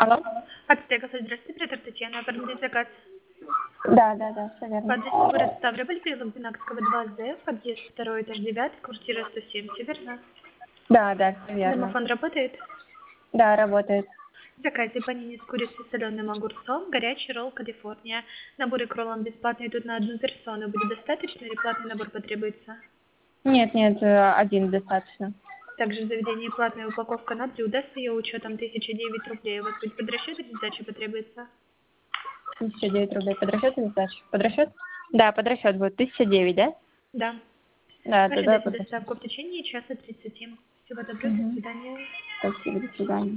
Алло? Ацтекас, здравствуйте, оператор Татьяна, оформить заказ. Да, все По верно. адресу город Ставрополь, переулок Бинакского, 2З, подъезд 2, этаж 9, квартира 107, все верно? Да, все верно. Домофон работает? Да, работает. В заказе панини с курицей, соленым огурцом, горячий ролл Калифорния. Наборы к роллам бесплатные идут на одну персону. Будет достаточно или платный набор потребуется? Нет, один достаточно. Также в заведении платная упаковка на блюдо с ее учетом 1009 рублей. У вас будет под расчет или сдача потребуется? 1009 рублей. Под расчет или сдача? Под расчет? Да, под расчет будет 1009, да? Да. Да, тогда Ожидайте под расчет. доставку в течение часа 30. Всего доброго, до Угу. свидания. Спасибо, до свидания.